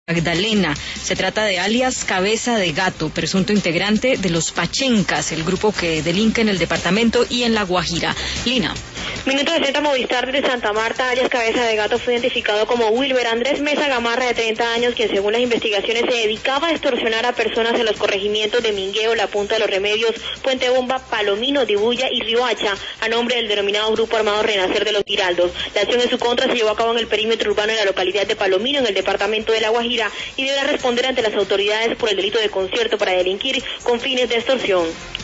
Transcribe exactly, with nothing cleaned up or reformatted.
Magdalena. Se trata de alias Cabeza de Gato, presunto integrante de los Pachencas, el grupo que delinque en el departamento y en La Guajira. Lina. Minuto sesenta Movistar de Santa Marta, alias Cabeza de Gato, fue identificado como Wilber Andrés Mesa Gamarra, de treinta años, quien según las investigaciones se dedicaba a extorsionar a personas en los corregimientos de Mingueo, La Punta de los Remedios, Puente Bomba, Palomino, Dibuya y Riohacha, a nombre del denominado Grupo Armado Renacer de los Giraldos. La acción en su contra se llevó a cabo en el perímetro urbano de la localidad de Palomino, en el departamento de La Guajira, y deberá responder ante las autoridades por el delito de concierto para delinquir con fines de extorsión.